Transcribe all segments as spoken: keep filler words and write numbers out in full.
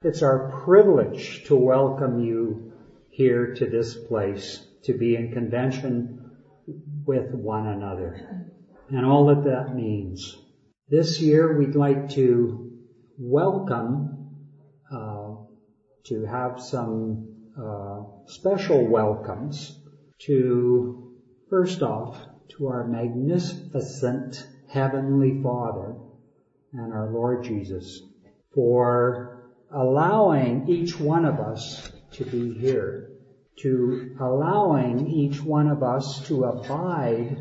It's our privilege to welcome you here to this place, to be in convention with one another, and all that that means. This year we'd like to welcome, uh, to have some uh, special welcomes to, first off, to our magnificent Heavenly Father and our Lord Jesus for allowing each one of us to be here, to allowing each one of us to abide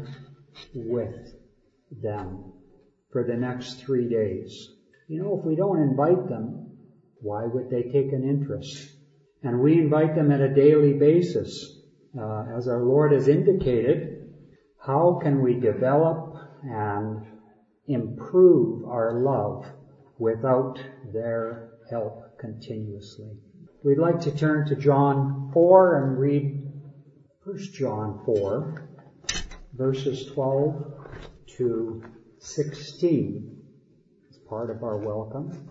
with them for the next three days. You know, if we don't invite them, why would they take an interest? And we invite them at a daily basis. Uh, as our Lord has indicated, how can we develop and improve our love without their help continuously? We'd like to turn to John four and read First John four, verses twelve to sixteen. It's part of our welcome.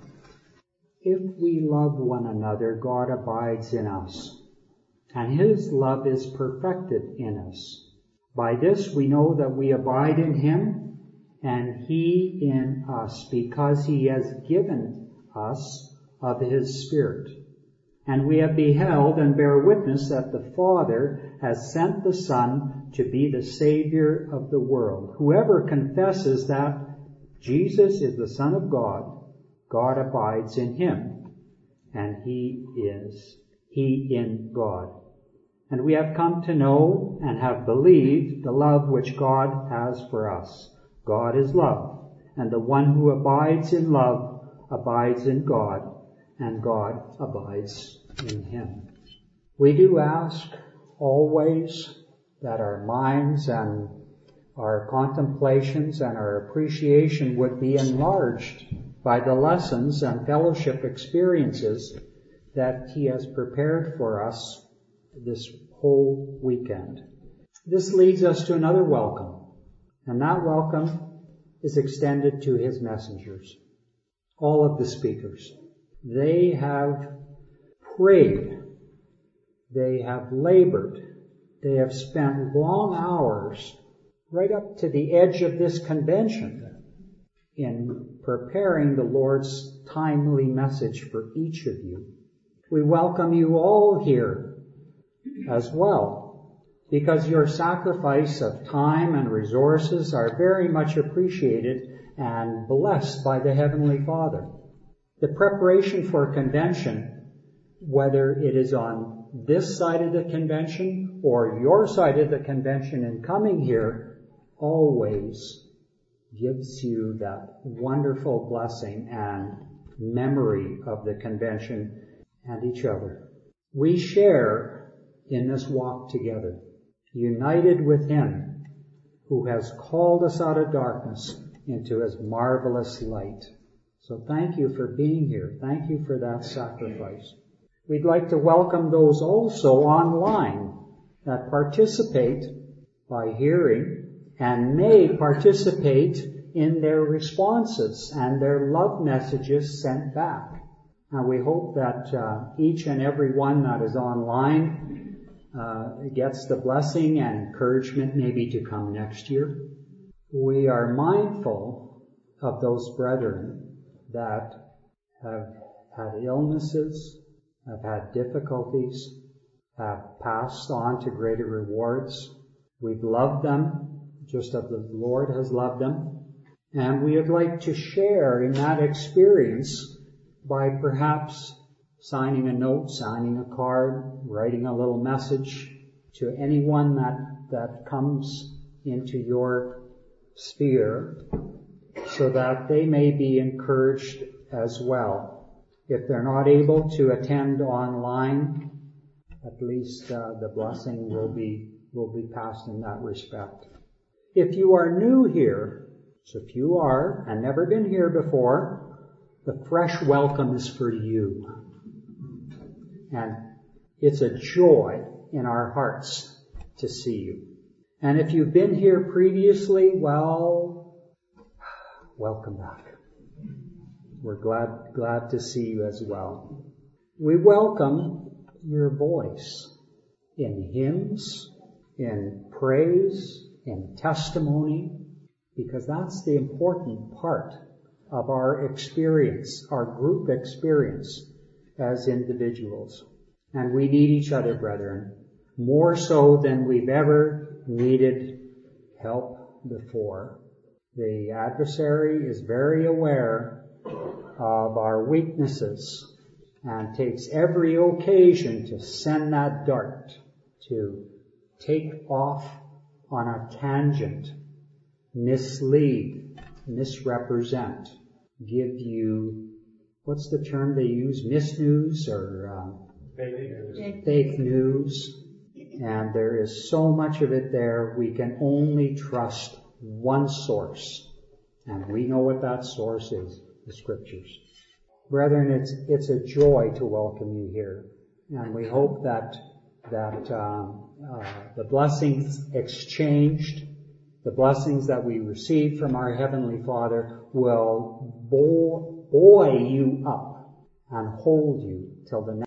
If we love one another, God abides in us, and His love is perfected in us. By this we know that we abide in Him, and He in us, because He has given us of His Spirit. And we have beheld and bear witness that the Father has sent the Son to be the Savior of the world. Whoever confesses that Jesus is the Son of God, God abides in Him, and He is, He in God. And we have come to know and have believed the love which God has for us. God is love, and the one who abides in love abides in God, and God abides in him. We do ask always that our minds and our contemplations and our appreciation would be enlarged by the lessons and fellowship experiences that He has prepared for us this whole weekend. This leads us to another welcome, and that welcome is extended to His messengers, all of the speakers. They have prayed, they have labored, they have spent long hours right up to the edge of this convention in preparing the Lord's timely message for each of you. We welcome you all here as well, because your sacrifice of time and resources are very much appreciated and blessed by the Heavenly Father. The preparation for a convention, whether it is on this side of the convention or your side of the convention in coming here, always gives you that wonderful blessing and memory of the convention and each other. We share in this walk together, united with Him who has called us out of darkness into His marvelous light. So thank you for being here. Thank you for that sacrifice. We'd like to welcome those also online that participate by hearing and may participate in their responses and their love messages sent back. And we hope that uh, each and every one that is online uh, gets the blessing and encouragement maybe to come next year. We are mindful of those brethren that have had illnesses, have had difficulties, have passed on to greater rewards. We've loved them just as the Lord has loved them. And we would like to share in that experience by perhaps signing a note, signing a card, writing a little message to anyone that, that comes into your sphere so that they may be encouraged as well. If they're not able to attend online, at least uh, the blessing will be will be passed in that respect. If you are new here, so if you are and never been here before, the fresh welcome is for you. And it's a joy in our hearts to see you. And if you've been here previously, well, welcome back. We're glad glad to see you as well. We welcome your voice in hymns, in praise, in testimony, because that's the important part of our experience, our group experience as individuals. And we need each other, brethren, more so than we've ever needed help before. The adversary is very aware of our weaknesses and takes every occasion to send that dart, to take off on a tangent, mislead, misrepresent, give you, what's the term they use, misnews or uh, fake news. fake news. And there is so much of it there, we can only trust one source. And we know what that source is, the Scriptures. Brethren, it's it's a joy to welcome you here. And we hope that that um, uh, the blessings exchanged, the blessings that we receive from our Heavenly Father will buoy you up and hold you till the next